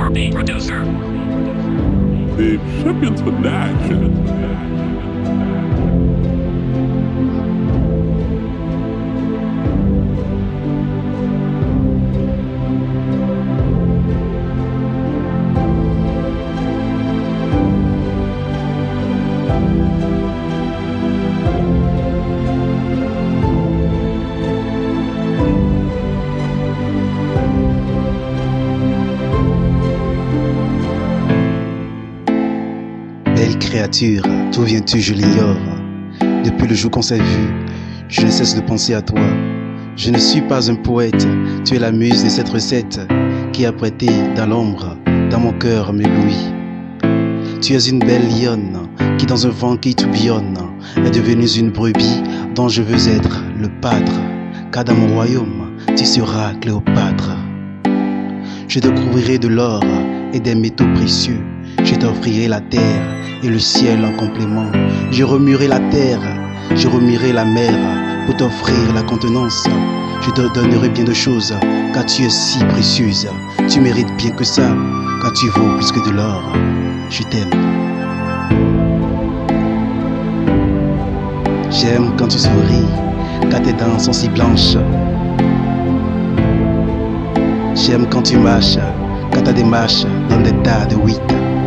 RB producer. The champions for that. Belle créature, d'où viens-tu, je l'ignore. Depuis le jour qu'on s'est vu, je ne cesse de penser à toi. Je ne suis pas un poète, tu es la muse de cette recette qui a prêté dans l'ombre, dans mon cœur m'éblouit. Tu es une belle lionne qui dans un vent qui tourbillonne est devenue une brebis dont je veux être le pâtre. Car dans mon royaume, tu seras Cléopâtre. Je te couvrirai de l'or et des métaux précieux. Je t'offrirai la terre et le ciel en complément. Je remuerai la terre, je remuerai la mer pour t'offrir la contenance. Je te donnerai bien de choses car tu es si précieuse. Tu mérites bien que ça car tu vaux plus que de l'or. Je t'aime. J'aime quand tu souris, car tes dents sont si blanches. J'aime quand tu marches, quand ta démarche dans des tas de 8.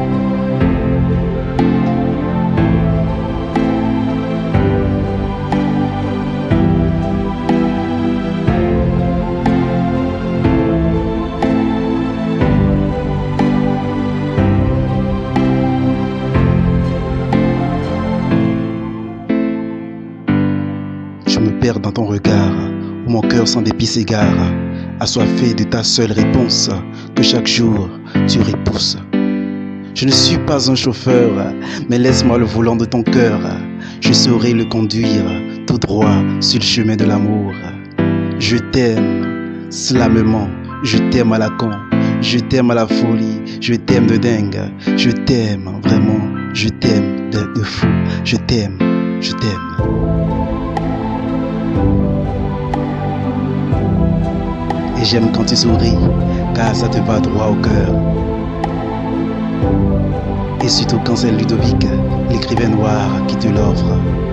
Je me perds dans ton regard, où mon cœur sans dépit s'égare, assoiffé de ta seule réponse, que chaque jour tu repousses. Je ne suis pas un chauffeur, mais laisse-moi le volant de ton cœur. Je saurai le conduire tout droit sur le chemin de l'amour. Je t'aime, cela me ment, je t'aime à la con, je t'aime à la folie, je t'aime de dingue, je t'aime vraiment, je t'aime de fou, je t'aime, je t'aime. Et j'aime quand tu souris, car ça te va droit au cœur. Et surtout quand c'est Ludovic, l'écrivain noir qui te l'offre.